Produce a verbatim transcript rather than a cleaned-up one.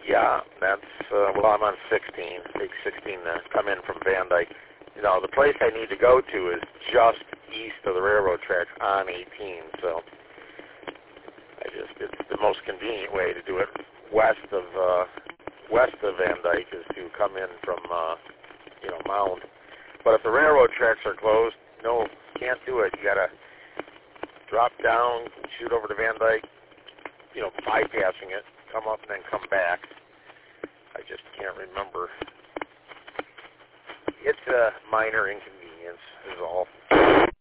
Yeah, that's, uh, well, I'm on sixteen, big sixteen to come in from Van Dyke. You know, the place I need to go to is just east of the railroad tracks on eighteen, so I just, it's the most convenient way to do it west of, uh, west of Van Dyke is to come in from, uh, you know, Mound. But if the railroad tracks are closed, no, can't do it. You gotta drop down, shoot over to Van Dyke, you know, bypassing it, come up and then come back. I just can't remember. It's a minor inconvenience is all.